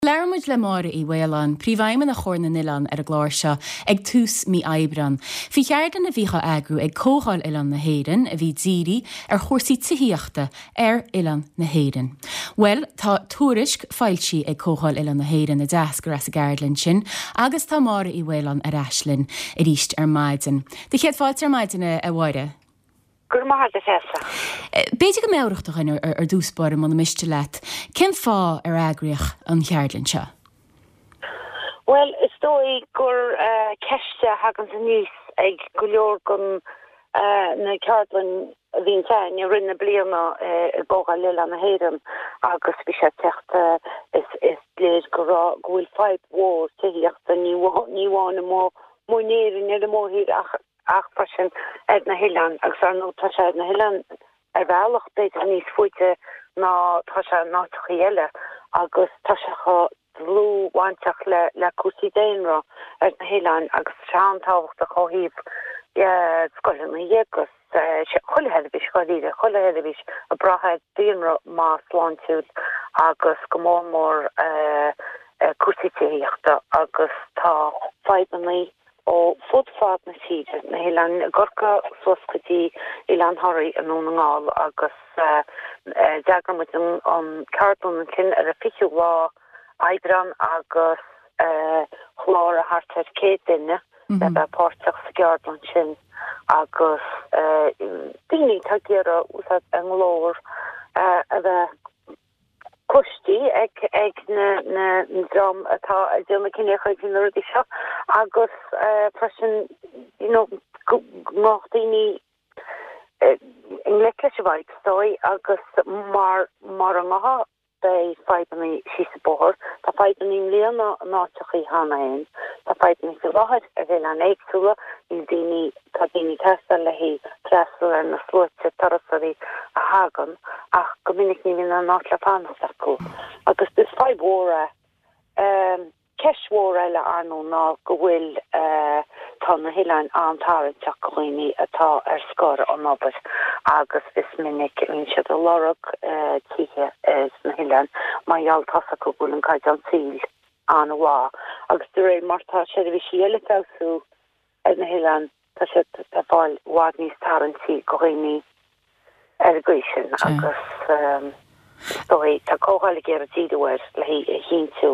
Learmuid le mára I bhhéalán, príomhhaime na chóir na Nilán ar a gláir seo ag tús mí aibran. Bhí cheardan na bhícha agu ag cógáil Ilan na Héireann a bhí díri ar chóirsaí tuíochta ar Ilan na Héireann. Well, tá túrisc fáilsí ag cógáil Ilan na Héireann a deascar as a Gardlinn sin, agus tá mára I bhhéalán ar aislinn a ríist ar maidin. De chéad fáilte ar maidin a bhaire? Gur mar de festa. Beidir go méireachtach ar dúspáir man na miste leat. Cén fá ar agriach an cheardlinn seo? Well, is dói gur ceiste hagan sa níos ag go leor gon na ceardlinn a bhín tein I rinne bliana I bógáil Ilan na Héireann agus bhí sé techt is léir go bhfuil 5 war tuíochta níháin mó néirin ar móthír ach fashion ed na Hilan agus ar nó tá sé na Hilan ar bhealach beidir níos fuite ná tá sé nátuchaile agus tá sé lú bhaintach le cúsí déanra ar na Hilan agus sean táhacht a chohíb scoilin na dhégus choleheadbis choíide choleheadbis a brathead déanra má sláintúil agus go mór cúsí tííochta agus tá feidnaí ó fudfad na síide na Hilan gorca soscatí Ilan Horí an nóngáil agus deagamid an cardún cin ar a fiú lá aibran agus chlár a hartar cé duine le párteach sa Gardlinn sin agus daoine tá géara úsad an glór a bheith custí ag na drom atá a dúna cinnécha cin ruí seo agus fresin nach daoine in leiclis a bhaid stoi agus mar an maha bei feidnaí sí sa bór tá feidnaí líana náteach I hanain tá feidnaí sa bhaid a bhfuil an éagsúla I daoine tá daoine testa le hí tresú ar na slúite tarasarí a hagan ach go minic ní bhín an nát le fannas acu agus dus 5 óra ceismhór eile anú ná go bhfuil tá na Hilan antáirteach chuoine atá ar scór an nobas agus is minic in siad a lorug títhe is na Hilan maiall tasa go bhfuil an caiid an síl an bhá agus du ré martá sé a bhí síle tasú ar na Hilan tá sé a bháil bhád níos taran sí go chuoine ar a gaisin agus dói tá cóháil géar a tíidir le hí tú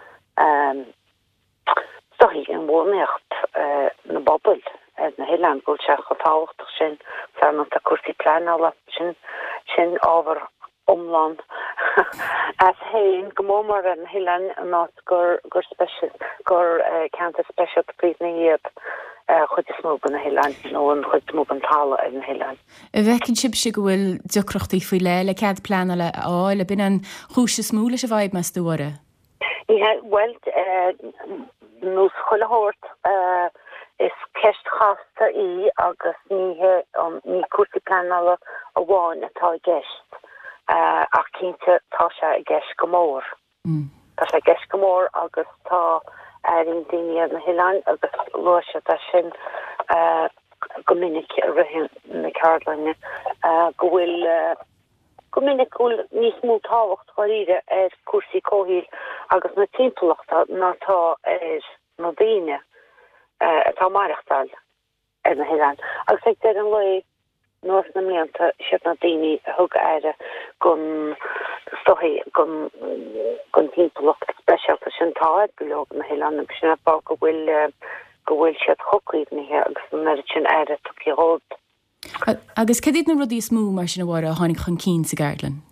stohi in wonecht na bobbel na Hilan go se getácht sin fer na kursi plan alle sin over omland as hein gomor an Hilan not gur special gur counter special prineep chud is mó na Hilan nó an chud mó an tala in Hilan. Bhecinn sib si go bhfuil ducrochttaí faoi le cead planala le bin an chúise smúla a bhaid mas dúra. Well, nos chollehort is kecht chasta I agus ní cuasi planala a bháin atá gist ach cínte tá sé a gist gomór. Tá sé gist gomór agus tá in daine na Hilan agus luise tá sin go minic a rihin na Cardlinn go bhfuil gominnicúil níos mú táhacht choíide ar cuasí cóhíil agus na timpachta nátá ar nó daine atá maireachtáil ar na Hilan. Agus ag deir an le nuas na mlíonta siad na daine thug aire gon stohi gon timpach speisialta sin táid go leog na Hilan agus sin bá go bhfuil siad chocuid nithe agus na sin aire tuciród. Agus cedid na rudí smú mar sin bhhar a tháinig chun cín sa Gardlinn?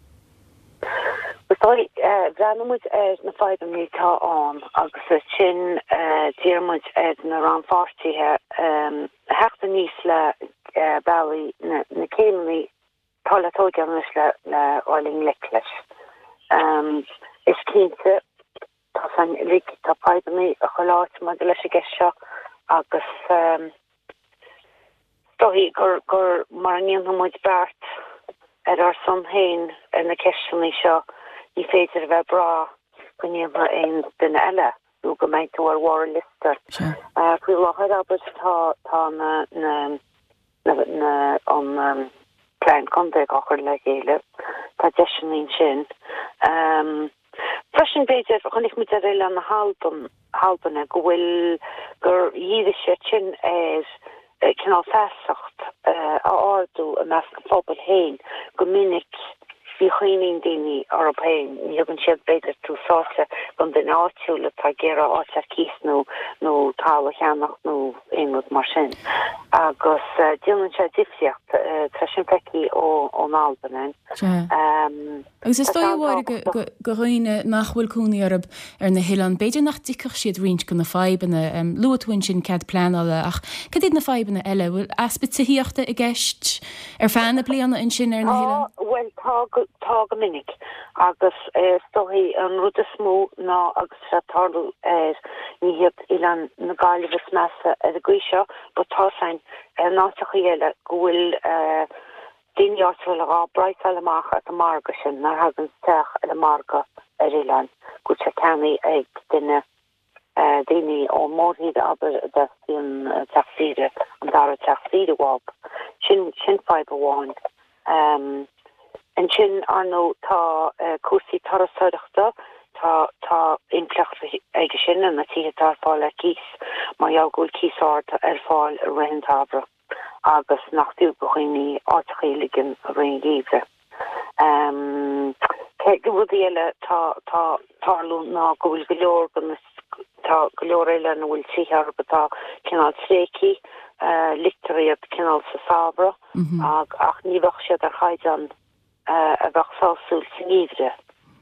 Sorry, bhreanmuid na feidnaí tá an agus sin díormuid na ranfáirtithe heachta níos le bailí na céimlaí tálatógeannis le áling leiclis. Is cínte tá san lig tá feidnaí a choláit mar leis a gceisio agus stohi gur mar níon muid bart ar son hain ar na ceisinaí seo ní féidir bheith bra go níon ein den eile nó go méid tú ar war lister. Fui láthir agus tá na an plein conde gachar le géile tá deisianín sin Fashion beidir chonig mit réile an na halbanna go bhfuil gur dhíide sé sin cinál fesacht a ardú a meas go phobal héin go minic bhí chuoinín daoine Européin níogann siad beidir túsáte gan den áitiúla tá géire áte cís nó tála cheannach nó éonmod mar sin agus díanann sé difriocht tá sin feici ón Albanin. Agus is stohhair go roiine nachhfuil cúnaí arab ar na Hilan beidir nach dicach siad riint go na feibanna luúin sin cead pleála ach cad iad na feibanna eile bhfuil aspit sa híochta i gceist ar fanna blianana in sin ar na Hilan? Well tá go minic agus stohí an rud a smó ná agus se tarú ní hiad Ilan na gáilehs measa a gcuisio, ba tá sein náteach eile gohfuil Dinjaartfuil a breithal amach at a marga sin nar hagan steach at a marga Ilan go se canny ag dinne déine ó mórhíide aber dat in tafside an dar tafside wab sin fiberháin en sin anno tá cuasí tarasachta tá inplecht aige sin an na tí tar fáil a kís mar jaagúil kísáart fáil a rihintabra. Agus nachú gochuoine áchéligen a réíre. Ke gohfuile táú ná gohfuil goleor tá goleor eile na bhfuil tíar betá cinál tréki lictoriad cinál sa sabra ach níhah siad ar chaidan a bheitsáúil sinníre.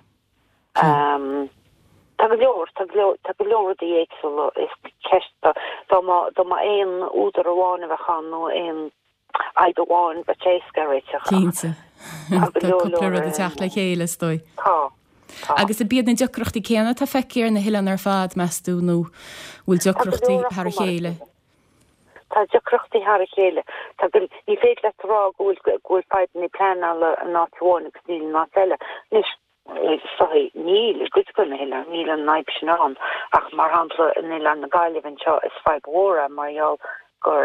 Tá go leor í éagsúla is ceista dá má éon údar amháin a bheitchan nó éon aid amháin ba tééiscaréiteach. Cínta Tá a teach le chéile stoi. Tá. Agus a bíad na deocrochtaí céanna tá feicéar na Hilan ar fad measú nó bhfuil deocrochtaí thar chéile. Tá deocrochtaí thar chéile. Tá ní féit le rá gúil feid na pleanala a náháin agus níl ná eile. Sorry, níl good gon Hilan níl an naib sin an ach mar hapla in Ilan na Gailehn seo is feibhóra mar jou gur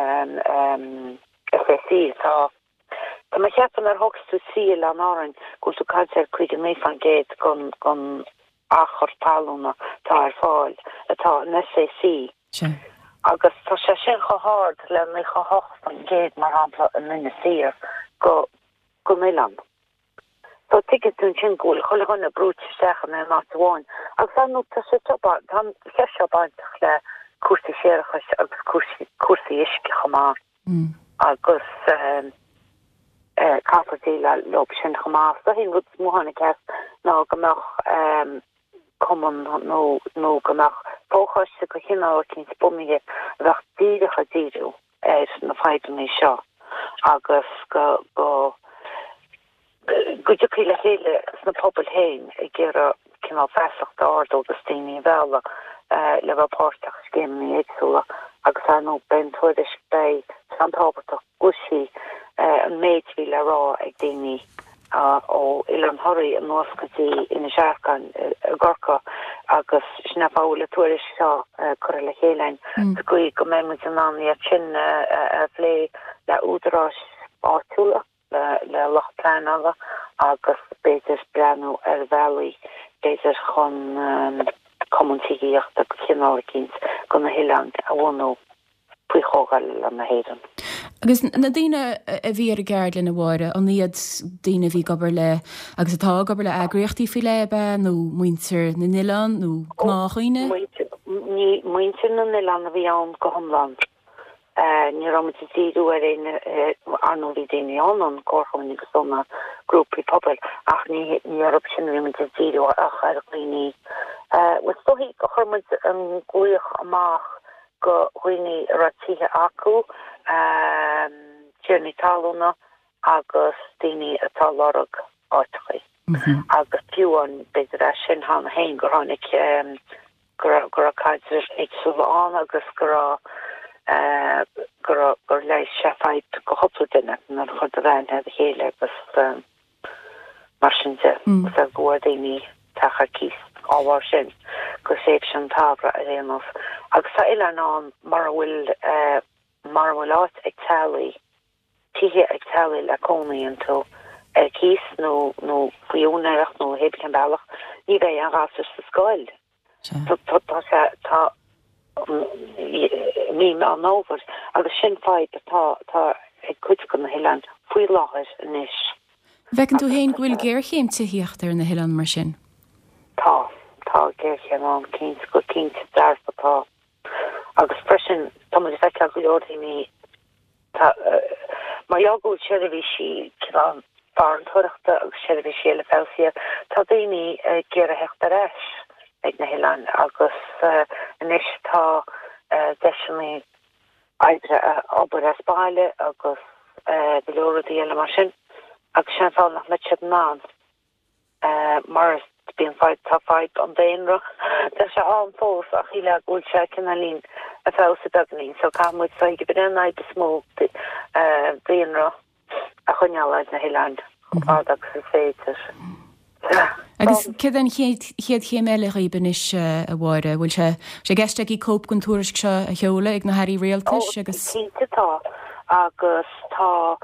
FSC tá ma cheapan ar hogstú síl an áran go tú caiir chuig an méfan géad gon achar talúna tá ar fáil atá an SAC agus tá sé sin chohard le mé chohocht an géad mar hapla an minister go Ilan. So ticket tún sin gúil chola gona brút sechan na máháin agus an tá sé tan cheisebáintach le cuasí séirechas agus cuasaí isci chamá agus cafatí le lob sin chamá so hín bud móhanna ceas ná gomach cuman nó gomach tóchaiste go hinál cinn spumige bheith díidecha díú na feibanna seo agus go Goedje le hele na pobl heen ik keer kinál fesacht ard agus déine vele le bepáach skéimni éagsúla agus an no ben thuidir bei santábach gusi an méidví le rá ag déine ó Ilan Horí an nóskatí ina seaachgan a gorcha agus snapále tuairis seo chu le chélein goí go mé an an sin a lé le údarrás átúla le lochpleanala agus beidir breanú ar bhelí beidir chun communtííocht a cinálacíns go na Hilan a bhhanú puichógáil an na héan. Agus na daine a bhí ar a gceard lena bhire an iad daine bhí gobar le agus atá gobar le agriochtaí fi lebe nó muintir na Nilan nó gnáchaoine? Ní muintir na Nilan a bhí an go Homland. Ní ramití díú ar anú bhí daine an cóchainnig go sonna grúpi pobl ach ní Europa sin ramití díú ach ar chuoine. Was stohí go chumid an gúoch amach go chuoine ratíthe acu tíirní talúna agus daine atá lorug áitichaí. Agus fiúan beidir a sin hána hain gur tháinig gur a caidir éagsúla an agus gur leis seáid go hopla duine nar chud a bhain a chéile agus mar sinnte a bhua daoine tacha cís áhhar sin go séh sin tabhra a réanamh. Agus sa Ilan an mar bhfuil áit ag talí tithe ag talí le cónaí an tú kies no fuúnach no heb kan bailach ní bei an ras sa sscoil tá mí an over agus sin feit tá ag kuit gon na Hiland fuii láhir inis. Vekken tú héin gwil géirchéim tíhíocht ar na Hiland mar sin? Tá géirchéim an cíns go cíns darfatá agus fresin tá fe go ortí mí mar jagó sehí si an barn thuachta agus sehí séle fésia tá daoine géir a hecht aéis ag na Hiland agus inis tá deisina aibre obair a spáile agus beloradí eile mar sin agus sin fá nach mit ná mar bíon feit tá feit an déanrach Tá se an fós a chiile gúil se cinna lín a fása dagalín so cámid saige be an aid smó déanrach a chuneáid na Hiland agus sa féidir. Agus cid an chéad chéméile riban is a bhire bhfuil se gceiste í cóp gon túris se a cheola ag na hairí réaltas agus tá agus tá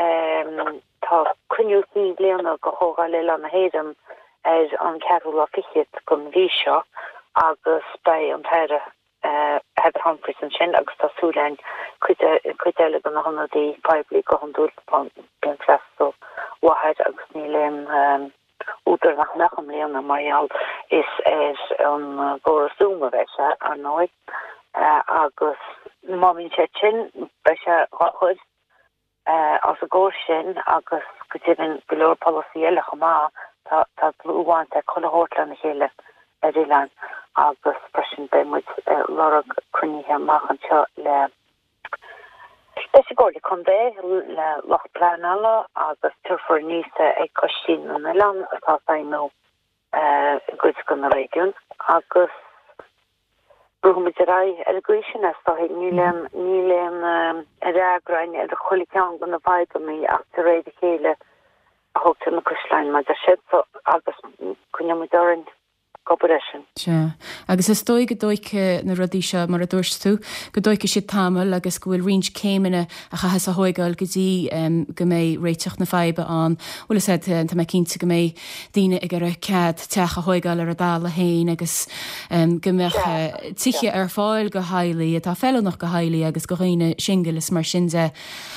cuniúní blianana go thóga le an na héadam an ceú a fichiid gon bhí seo agus bei an peire heb Humphreys an sin agus tásúlein chuile gan na honnadí feibli go an dúil ben tresto waheid agus níléim útar nach mecham léana marial is an górasúma bheitse an nóid agus mámin sé sin beise chud as a góir sin agus go tíbin golóir policyile chomá tá blúháint a chohórtla na chéile a rilan agus presin bemuid lerug cruníthe machchan seo le Besigódi chun dé le loch planala agus turfor níosa ag cosín na Milan atá nó good gon na réún agus bruhumidirá irrigation as tá nílen agrain a cholikán gon na bhaidamí after réidir chéile a hoogte na kuslein ma de si agus kunjamudarin cooperation. Se agus is dói godóice na rodí se mar a dúirstú, godóice si tamil agus gohfuil rins céimine a chahas a hoigáil go dtí go mé réiteach na feibe an, bhfuil sé tá mé cinnta go mé daine ag ar cead teach a hoigáil ar a dála héin agus go meach tiche ar fáil go hailí a tá fellnach go hailí agus go réine singelas mar sinse.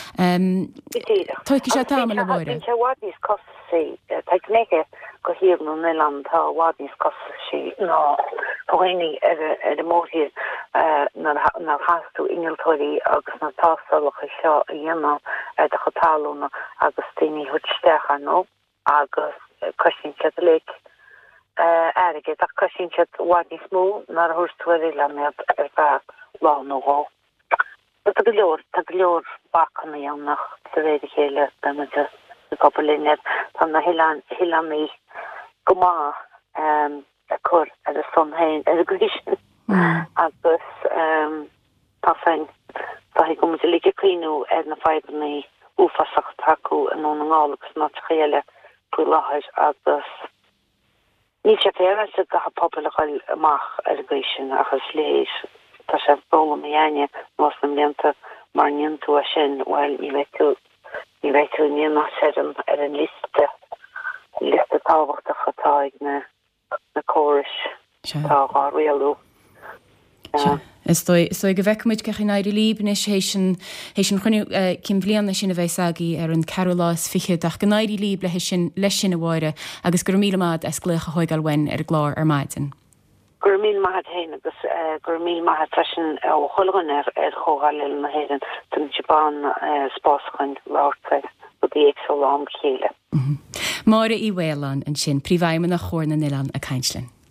Toice sé tamil a bhire. Go hir no Milan tá wadnis cos si ná poini a móthir na hasú iniltóí agus na tásalcha seo a dhéana a chotáúna agus daoine thuistecha nó agus cosintse le aige a cosintse wadnis mó nar a thuirtuaí le mead ar bhe lá nóá. Tá go leor bachanna dhéannach sa réidir chéile be Gobelin tan na Hilamí goma a chur a sonhéin irrigation agus tá féin tá go like cleanú na febanní úfasach taú an nó nálagus ná chéile pu láthir agus ní sé fér se go populaáil amach irrigation agus léis tá sé bóla méine más an lenta mar tú a sin bhil ní le tú Ní réitú ní ná sem ar an liste táhachtta chatáig na choris tá réalú. Is go bheicmuid go chinnéidir líbnis hééis sin chunne cin bblianana sin a bheith agaí ar an Carolás fichiid ach gnéidir líb leis sin a bhire agus gur míad as glucha hoigáilhain ar glár ar maidin. Gur mí maihad héin agus gur mí maihad freisin ó cholagan ar choáil na héan tun Japan spáschain láirta go dí ag so lám chéile. Máire í Bhélan an sin príomhhaimime nach chóir na Nilan a Cainslinn.